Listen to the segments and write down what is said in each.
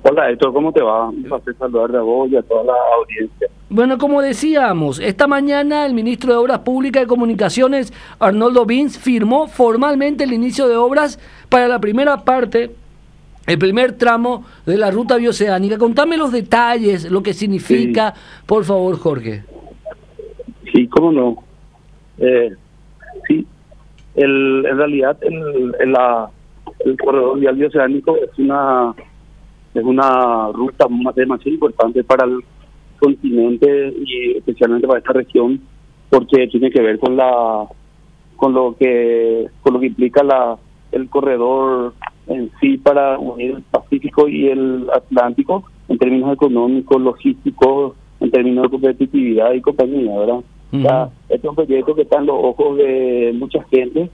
Hola Héctor, ¿cómo te va? Un placer saludarte a vos y a toda la audiencia. Bueno, como decíamos, esta mañana el ministro de Obras Públicas y Comunicaciones, Arnoldo Vinz, firmó formalmente el inicio de obras para la primera parte, el primer tramo de la ruta bioceánica. Contame los detalles, lo que significa, por favor, Jorge. Sí, cómo no. Sí, en realidad el corredor vial bioceánico es una ruta demasiado importante para el continente y especialmente para esta región, porque tiene que ver con lo que implica el corredor en sí para unir el Pacífico y el Atlántico en términos económicos, logísticos, en términos de competitividad y compañía, ¿verdad? O sea, este es un proyecto que está en los ojos de mucha gente,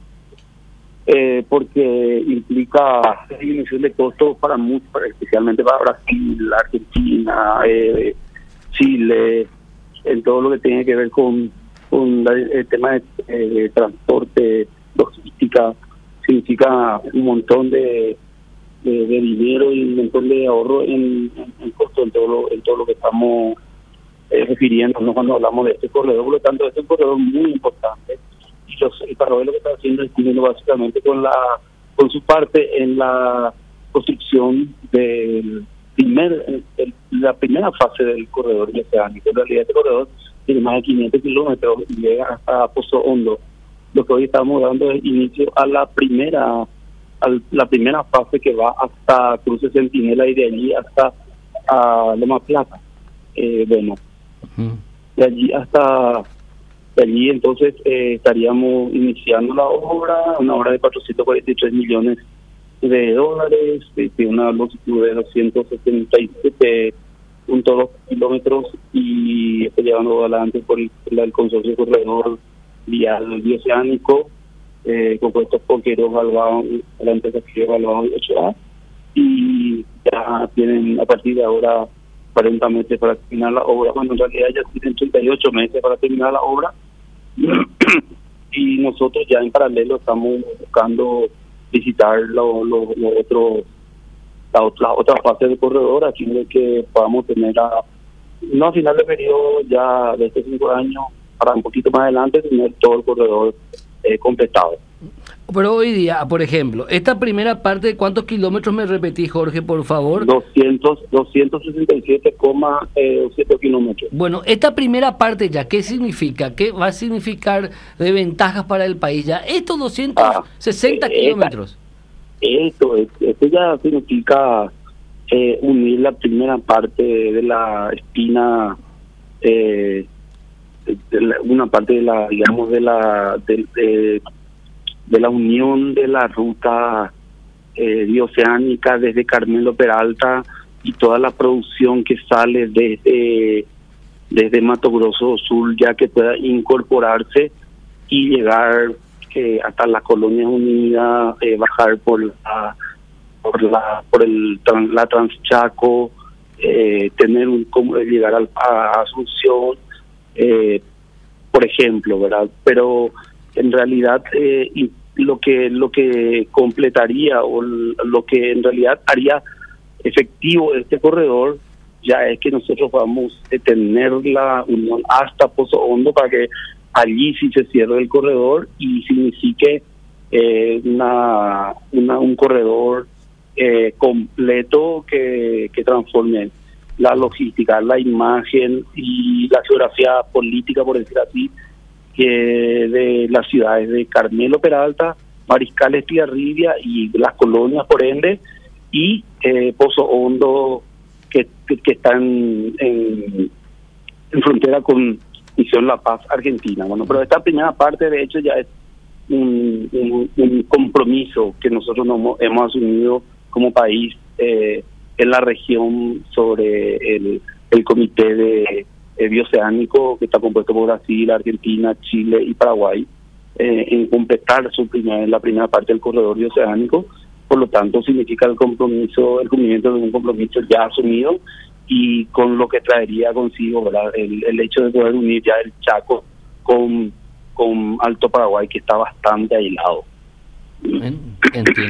porque implica disminución de costos para muchos, especialmente para Brasil, Argentina, Chile, en todo lo que tiene que ver con el tema de transporte, logística. Significa un montón de dinero y un montón de ahorro en costo en todo lo que estamos refiriéndonos cuando hablamos de este corredor. Por lo tanto, este es un corredor muy importante. Y Paraguay lo que está haciendo es cumpliendo básicamente con su parte en la construcción de la primera fase del corredor bioceánico. En realidad este corredor tiene más de 500 kilómetros y llega hasta Pozo Hondo. Lo que hoy estamos dando es inicio a la primera fase que va hasta Cruce Centinela y de allí hasta Loma Plata. De allí entonces estaríamos iniciando la obra, una obra de 443 millones de dólares, de una longitud de 267.2 kilómetros y está llevando adelante por el consorcio corredor vial bioceánico, compuesto por Queiroz Galvao, la empresa Queiroz Galvao y Ochoa, y ya tienen a partir de ahora 40 meses para terminar la obra, cuando en realidad ya tienen 38 meses para terminar la obra. Y nosotros ya en paralelo estamos buscando visitar la otra fase del corredor, aquí de que podamos tener no a final de periodo ya de estos 5 años, para un poquito más adelante tener todo el corredor completado. Pero hoy día, por ejemplo, esta primera parte, ¿cuántos kilómetros me repetí, Jorge, por favor? 267,7 kilómetros. Bueno, esta primera parte ya, ¿qué significa? ¿Qué va a significar de ventajas para el país ya? Estos 260 kilómetros. Esto ya significa unir la primera parte de la espina, una parte de la, digamos, de la unión de la ruta bioceánica desde Carmelo Peralta y toda la producción que sale desde Mato Grosso Sur, ya que pueda incorporarse y llegar hasta las Colonias Unidas, bajar por la Transchaco, tener llegar a Asunción, por ejemplo, ¿verdad? Pero en realidad lo que completaría o lo que en realidad haría efectivo este corredor ya es que nosotros vamos a tener la unión hasta Pozo Hondo para que allí sí se cierre el corredor y signifique un corredor completo que transforme la logística, la imagen y la geografía política, por decir así, de las ciudades de Carmelo Peralta, Mariscal Estigarribia y las colonias, por ende, y Pozo Hondo, que están en frontera con Misión La Paz, Argentina. Bueno, pero esta primera parte, de hecho, ya es un compromiso que nosotros hemos asumido como país en la región sobre el comité bioceánico, que está compuesto por Brasil, Argentina, Chile y Paraguay, en completar la primera parte del corredor bioceánico. Por lo tanto, significa el cumplimiento de un compromiso ya asumido y con lo que traería consigo, ¿verdad?, el hecho de poder unir ya el Chaco con Alto Paraguay, que está bastante aislado. Entiendo.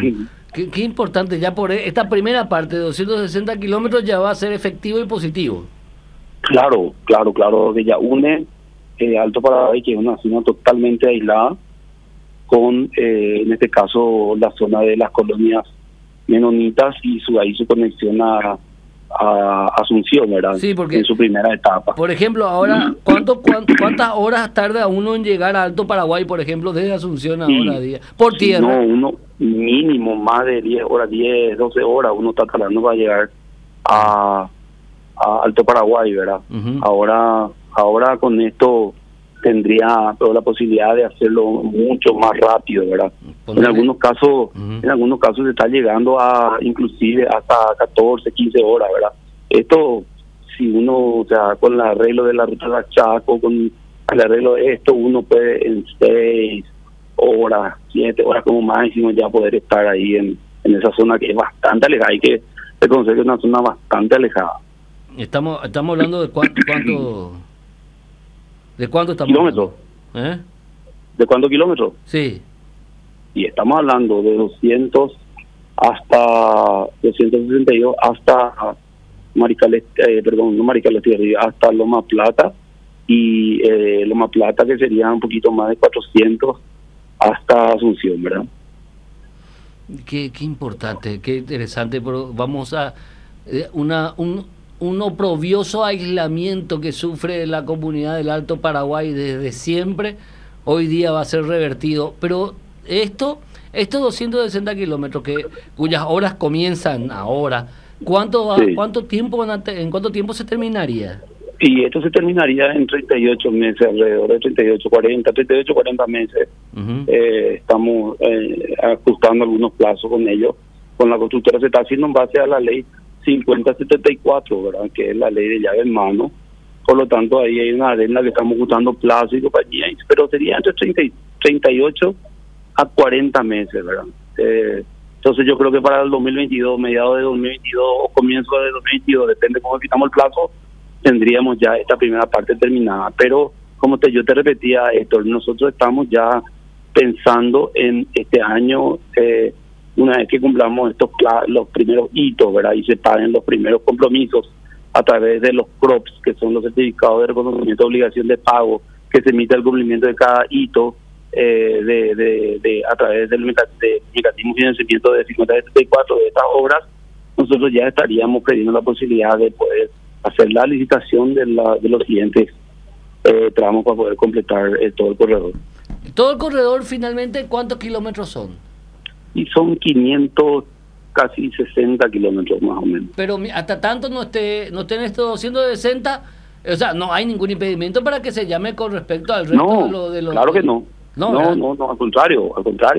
Qué importante, ya por esta primera parte de 260 kilómetros ya va a ser efectivo y positivo. Claro, que ya une Alto Paraguay, que es una zona totalmente aislada, con, en este caso, la zona de las colonias menonitas y ahí su conexión a Asunción, ¿verdad? Sí, porque en su primera etapa. Por ejemplo, ahora, ¿cuántas horas tarda uno en llegar a Alto Paraguay, por ejemplo, desde Asunción ahora a día? Por tierra. No, uno mínimo más de 10 horas, 10, 12 horas, uno está tardando para llegar a Alto Paraguay, ¿verdad? Ahora con esto tendría toda la posibilidad de hacerlo mucho más rápido, ¿verdad? En algunos casos se está llegando a inclusive hasta 14, 15 horas, ¿verdad? Esto, si uno, o sea, con el arreglo de la ruta de Chaco, con el arreglo de esto, uno puede en 6 horas, 7 horas como máximo ya poder estar ahí en esa zona que es bastante alejada. Hay que reconocer que es una zona bastante alejada. Estamos hablando de cuánto ¿de cuánto estamos kilómetros? hablando? ¿De cuántos kilómetros? Sí. Y estamos hablando de 200 hasta 262 hasta hasta Loma Plata, y Loma Plata, que sería un poquito más de 400 hasta Asunción, ¿verdad? Qué importante, qué interesante, pero vamos a un oprobioso aislamiento que sufre la comunidad del Alto Paraguay desde siempre, hoy día va a ser revertido. Pero estos 260 kilómetros cuyas horas comienzan ahora, ¿en cuánto tiempo se terminaría? Y esto se terminaría en 38 meses, alrededor de 38, 40 meses. Estamos ajustando algunos plazos con ellos. Con la constructora se está haciendo en base a la ley 5074, ¿verdad? Que es la ley de llave en mano. Por lo tanto, ahí hay una arena que estamos ajustando plazo y compañía, pero sería entre 38 a 40 meses, ¿verdad? Entonces yo creo que para el 2022, mediados de 2022 o comienzo de 2022, depende cómo quitamos el plazo, tendríamos ya esta primera parte terminada. Pero como yo te repetía, Héctor, nosotros estamos ya pensando en este año, una vez que cumplamos los primeros hitos, ¿verdad? Y se paguen los primeros compromisos a través de los CROPS, que son los certificados de reconocimiento de obligación de pago, que se emite el cumplimiento de cada hito, a través del mecanismo de financiamiento de 5074 de estas obras. Nosotros ya estaríamos pidiendo la posibilidad de poder hacer la licitación de los siguientes tramos para poder completar todo el corredor. Todo el corredor, finalmente, ¿cuántos kilómetros son? Y son 500, casi 60 kilómetros más o menos. Pero hasta tanto no estén estos 260, o sea, no hay ningún impedimento para que se llame con respecto al resto de los... Claro que no. No, al contrario.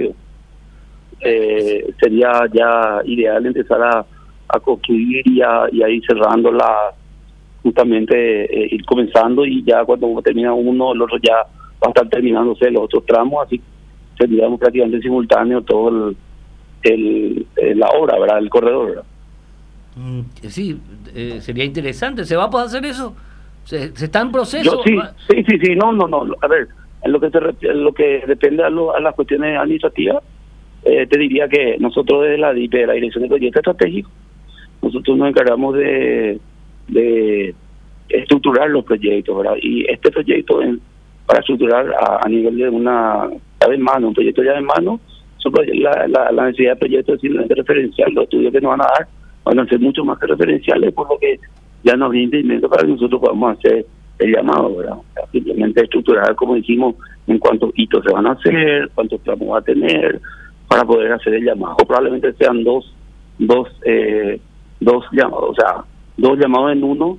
Sería ya ideal empezar a construir y ahí cerrando justamente ir comenzando, y ya cuando uno termina uno, el otro ya va a estar terminándose los otros tramos, así tendríamos prácticamente en simultáneo todo la obra, ¿verdad? El corredor, ¿verdad? Sí, sería interesante. ¿Se va a poder hacer eso? ¿Se está en proceso? Sí. No. A ver, en lo que depende a las cuestiones administrativas, te diría que nosotros desde la DIP, la Dirección de Proyectos Estratégicos, nosotros nos encargamos de estructurar los proyectos, ¿verdad? Y este proyecto, para estructurar a nivel de una llave en mano, un proyecto llave en mano, la necesidad de proyectos es simplemente referencial. Los estudios que nos van a dar van a ser mucho más que referenciales, por lo que ya nos brinda inmediato para que nosotros podamos hacer el llamado, ¿verdad? O sea, simplemente estructurar, como dijimos, en cuántos hitos se van a hacer, cuántos tramos va a tener, para poder hacer el llamado. Probablemente sean dos llamados, o sea, dos llamados en uno,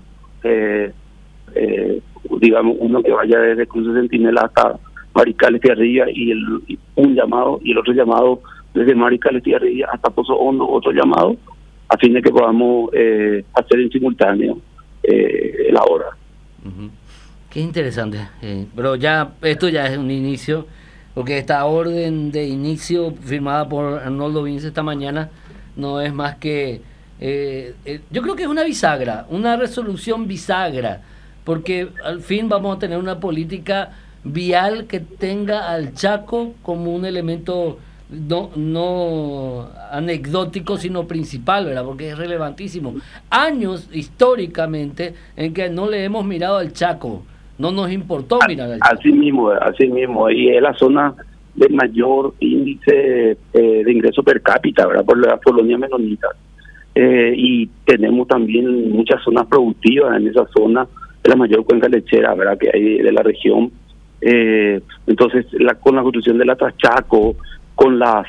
digamos, uno que vaya desde Cruz de Centinela hasta Mariscal Estigarribia, y un llamado, y el otro llamado desde Mariscal Estigarribia hasta Pozo Hondo, otro llamado, a fin de que podamos hacer en simultáneo la obra. Qué interesante, pero esto ya es un inicio, porque esta orden de inicio firmada por Arnoldo Vince esta mañana no es más que yo creo que es una bisagra, una resolución bisagra, porque al fin vamos a tener una política vial que tenga al Chaco como un elemento no anecdótico, sino principal, ¿verdad? Porque es relevantísimo. Años históricamente en que no le hemos mirado al Chaco, no nos importó mirar al Chaco. Así mismo, y es la zona de mayor índice de ingreso per cápita, ¿verdad? Por las colonias menonitas. Y tenemos también muchas zonas productivas en esa zona, de la mayor cuenca lechera, ¿verdad?, que hay de la región. Entonces, con la construcción de la Tachaco, con la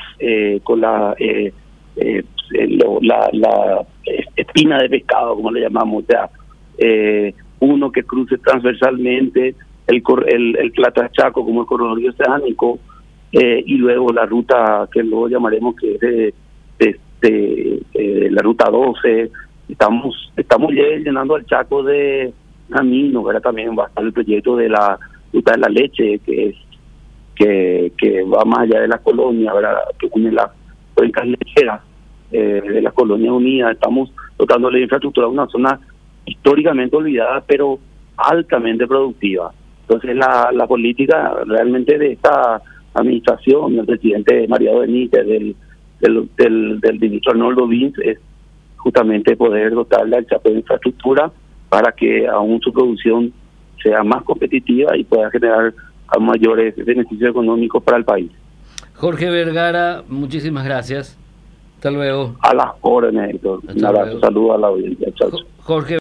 espina de pescado, como le llamamos, o sea, uno que cruce transversalmente el Platachaco como el corredor oceánico, y luego la ruta que luego llamaremos que es la ruta 12. Estamos ya llenando al Chaco de camino, ¿verdad? También va a estar el proyecto de la ruta de la leche, que va más allá de la colonia, ¿verdad?, que une las cuencas lecheras de las colonias unidas. Estamos dotando de infraestructura a una zona históricamente olvidada, pero altamente productiva. Entonces la política realmente de esta administración, del presidente Mariano Benítez, del ministro Arnoldo Vince, es justamente poder dotarle al Chaco de infraestructura para que aún su producción sea más competitiva y pueda generar mayores beneficios económicos para el país. Jorge Vergara, muchísimas gracias. Hasta luego. A las órdenes, Héctor. Un abrazo, saludo a la audiencia. Chao. Jorge